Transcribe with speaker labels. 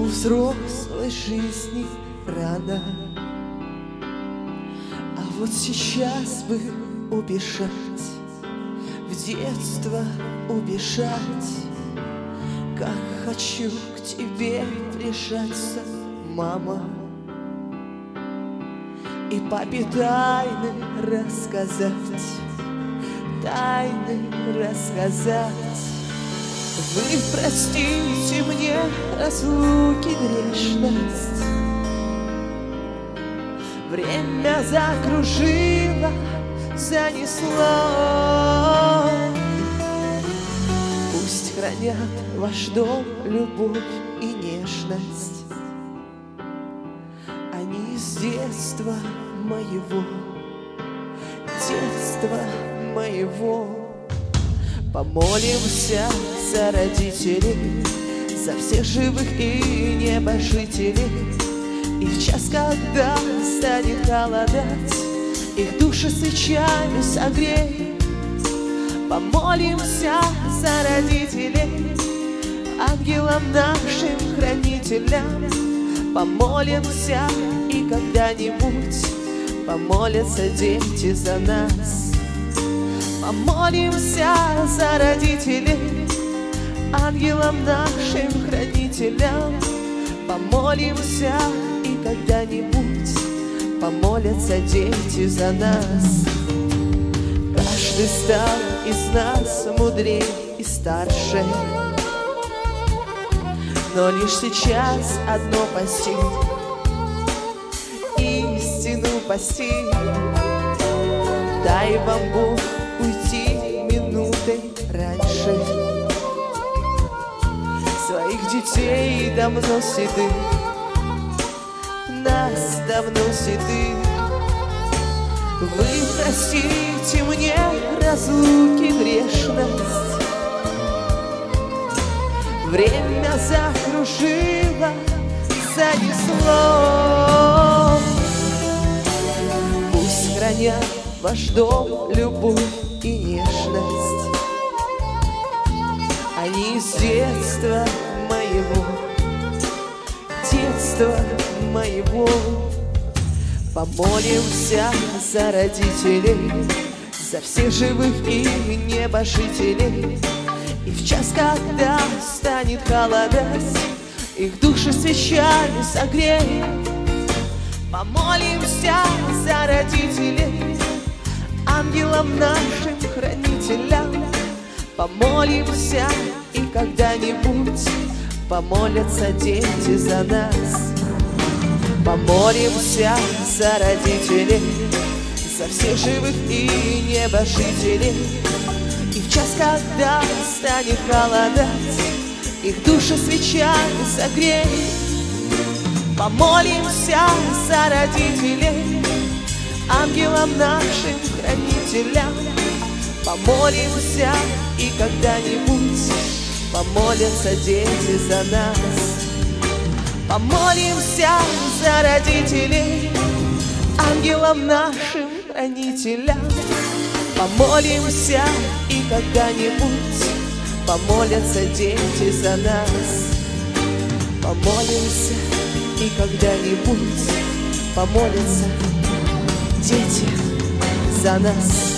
Speaker 1: взрослой жизни рано, а вот сейчас бы убежать, в детство убежать. Как хочу к тебе прижаться, мама, и папе тайны рассказать, тайны рассказать. Вы простите мне разлуки грешность, время закружило, занесло. Пусть хранят ваш дом любовь и нежность, они из детства моего, детства моего. Помолимся за родителей, за всех живых и небожителей. И в час, когда станет холодать, их души свечами согрей. Помолимся за родителей, ангелам нашим хранителям. Помолимся, и когда-нибудь помолятся дети за нас. Помолимся за родителей, ангелам нашим хранителям. Помолимся, и когда-нибудь помолятся дети за нас. Каждый стал из нас мудрее и старше, но лишь сейчас одно постиг, истину постиг. Дай вам Бог уйти минутой раньше. Своих детей давно седых, нас давно седых. Вы простите мне разлуки грешность, время закружило, занесло. Пусть хранят ваш дом любовь и нежность, они из детства моего, детства моего. Помолимся за родителей, за всех живых и небожителей. И в час, когда станет холодать, их души свечами согрей. Помолимся за родителей, ангелам нашим хранителям. Помолимся, и когда-нибудь помолятся дети за нас. Помолимся за родителей, за всех живых и небожителей. И в час, когда станет холодать, их души свечами согрей. Помолимся за родителей, ангелам нашим хранителям. Помолимся, и когда-нибудь помолятся дети за нас. Помолимся за родителей, ангелам нашим хранителям. Помолимся, и когда-нибудь помолятся дети за нас. Помолимся, и когда-нибудь помолятся дети за нас.